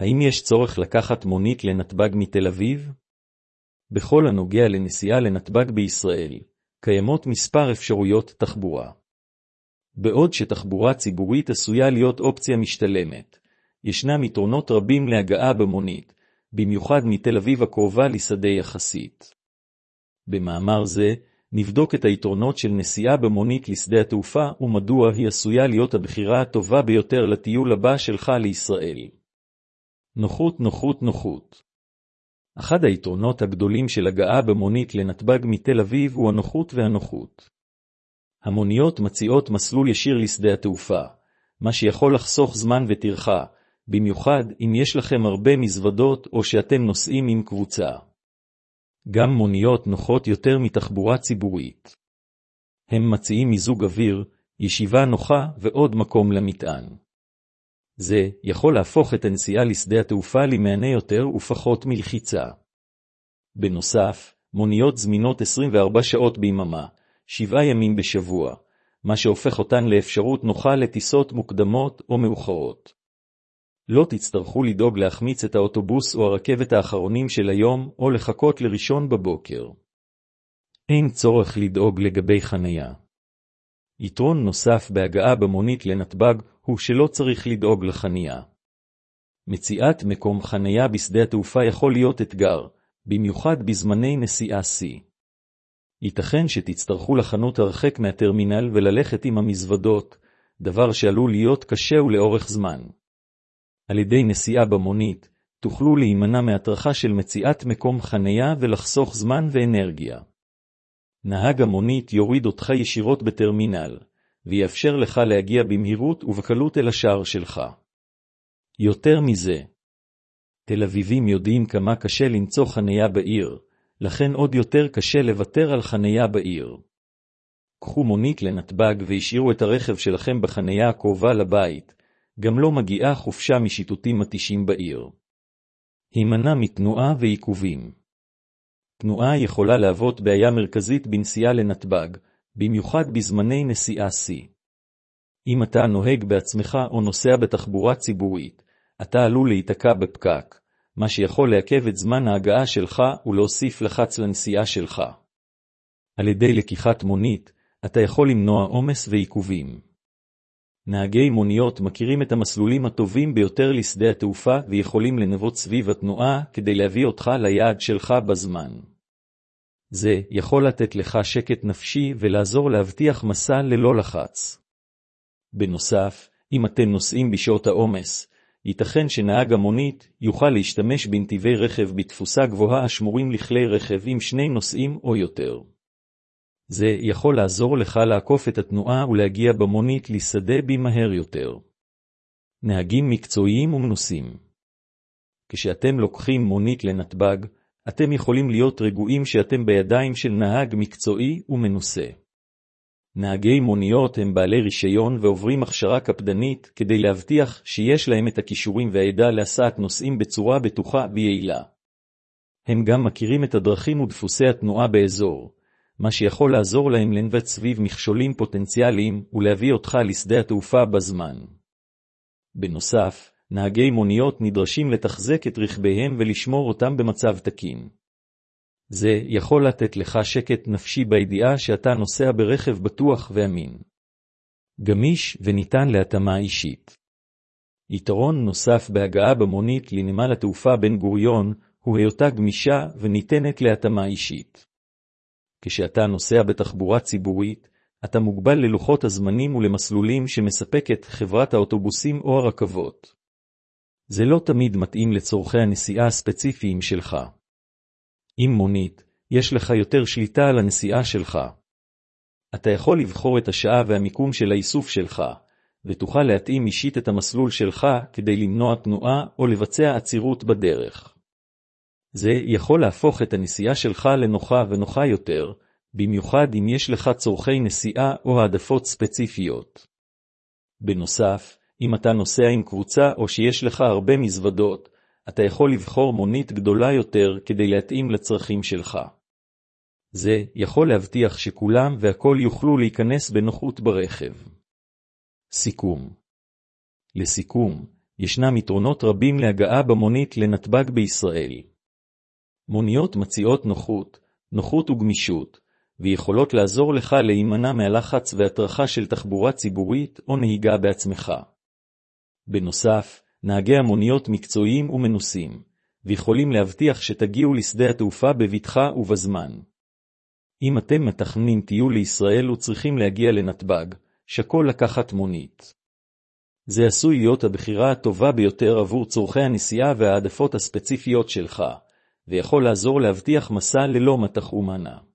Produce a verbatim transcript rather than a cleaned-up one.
האם יש צורך לקחת מונית לנתב"ג מתל אביב? בכל הנוגע לנסיעה לנתב"ג בישראל, קיימות מספר אפשרויות תחבורה. בעוד שתחבורה ציבורית עשויה להיות אופציה משתלמת, ישנם יתרונות רבים להגעה במונית, במיוחד מתל אביב הקרובה לשדה יחסית. במאמר זה, נבדוק את היתרונות של נסיעה במונית לשדה התעופה ומדוע היא עשויה להיות הבחירה הטובה ביותר לטיול הבא שלך לישראל. נוחות, נוחות, נוחות. אחד היתרונות הגדולים של הגעה במונית לנתב"ג מתל אביב הוא הנוחות והנוחות. המוניות מציעות מסלול ישיר לשדה התעופה, מה שיכול לחסוך זמן וטרחה, במיוחד אם יש לכם הרבה מזוודות או שאתם נוסעים עם קבוצה. גם מוניות נוחות יותר מתחבורה ציבורית. הם מציעים מיזוג אוויר, ישיבה נוחה ועוד מקום למטען. זה יכול להפוך את הנסיעה לשדה התעופה למענה יותר ופחות מלחיצה. בנוסף, מוניות זמינות עשרים וארבע שעות ביממה, שבעה ימים בשבוע, מה שהופך אותן לאפשרות נוחה לטיסות מוקדמות או מאוחרות. לא תצטרכו לדאוג להחמיץ את האוטובוס או הרכבת האחרונים של היום או לחכות לראשון בבוקר. אין צורך לדאוג לגבי חנייה. יתרון נוסף בהגעה במונית לנתב"ג הוא שלא צריך לדאוג לחנייה. מציאת מקום חנייה בשדה התעופה יכול להיות אתגר, במיוחד בזמני נסיעה שיא. ייתכן שתצטרכו לחנות הרחק מהטרמינל וללכת עם המזוודות, דבר שעלול להיות קשה ולאורך זמן. על ידי נסיעה במונית, תוכלו להימנע מהטרחה של מציאת מקום חנייה ולחסוך זמן ואנרגיה. נהג המונית יוריד אותך ישירות בטרמינל, ויאפשר לך להגיע במהירות ובקלות אל השער שלך. יותר מזה, תל אביבים יודעים כמה קשה למצוא חנייה בעיר, לכן עוד יותר קשה לוותר על חנייה בעיר. קחו מונית לנתב"ג והשאירו את הרכב שלכם בחנייה הקרובה לבית, גם לא מגיעה חופשה משיטוטים מתישים בעיר. הימנע מתנועה ועיכובים. תנועה יכולה להוות בעיה מרכזית בנסיעה לנתב"ג, במיוחד בזמני נסיעה שיא. אם אתה נוהג בעצמך או נוסע בתחבורה ציבורית, אתה עלול להיתקע בפקק, מה שיכול לעכב את זמן ההגעה שלך ולהוסיף לחץ לנסיעה שלך. על ידי לקיחת מונית, אתה יכול למנוע עומס ועיכובים. נהגי מוניות מכירים את המסלולים הטובים ביותר לשדה התעופה ויכולים לנווט סביב התנועה כדי להביא אותך ליעד שלך בזמן. זה יכול לתת לך שקט נפשי ולעזור להבטיח מסע ללא לחץ. בנוסף, אם אתם נוסעים בשעות העומס, ייתכן שנהג המונית יוכל להשתמש בנתיבי רכב בתפוסה גבוהה השמורים לכלי רכב עם שני נוסעים או יותר. זה יכול לעזור לך לעקוף את התנועה ולהגיע במונית לשדה במהר יותר. נהגים מקצועיים ומנוסים. כשאתם לוקחים מונית לנתב"ג, אתם יכולים להיות רגועים שאתם בידיים של נהג מקצועי ומנוסה. נהגי מוניות הם בעלי רישיון ועוברים הכשרה קפדנית כדי להבטיח שיש להם את הכישורים והידע להסעת נוסעים בצורה בטוחה ויעילה. הם גם מכירים את הדרכים ודפוסי התנועה באזור, מה שיכול לעזור להם לנווט סביב מכשולים פוטנציאליים ולהביא אותך לשדה התעופה בזמן. בנוסף, נהגי מוניות נדרשים לתחזק את רכביהם ולשמור אותם במצב תקין. זה יכול לתת לך שקט נפשי בידיעה שאתה נוסע ברכב בטוח ואמין. גמיש וניתן להתאמה אישית. יתרון נוסף בהגעה במונית לנמל התעופה בן גוריון הוא היותה גמישה וניתנת להתאמה אישית. כשאתה נוסע בתחבורה ציבורית, אתה מוגבל ללוחות הזמנים ולמסלולים שמספקת חברת האוטובוסים או הרכבות. זה לא תמיד מתאים לצורכי הנסיעה הספציפיים שלך. עם מונית, יש לך יותר שליטה על הנסיעה שלך. אתה יכול לבחור את השעה והמיקום של האיסוף שלך, ותוכל להתאים אישית את המסלול שלך כדי למנוע תנועה או לבצע עצירות בדרך. זה יכול להפוך את הנסיעה שלך לנוחה ונוחה יותר, במיוחד אם יש לך צורכי נסיעה או העדפות ספציפיות. בנוסף, אם אתה נוסע עם קבוצה או שיש לך הרבה מזוודות, אתה יכול לבחור מונית גדולה יותר כדי להתאים לצרכים שלך. זה יכול להבטיח שכולם והכל יוכלו להיכנס בנוחות ברכב. סיכום. לסיכום, ישנם יתרונות רבים להגעה במונית לנתב"ג בישראל. מוניות מציעות נוחות, נוחות וגמישות, ויכולות לעזור לך להימנע מהלחץ והטרחה של תחבורה ציבורית או נהיגה בעצמך. בנוסף, נהגי המוניות מקצועיים ומנוסים, ויכולים להבטיח שתגיעו לשדה התעופה בבטחה ובזמן. אם אתם מתכננים טיול לישראל וצריכים להגיע לנתב"ג, שקול לקחת מונית. זה עשוי להיות הבחירה הטובה ביותר עבור צורכי הנסיעה והעדפות הספציפיות שלך, ויכול לעזור להבטיח מסע ללא מתח ומנע.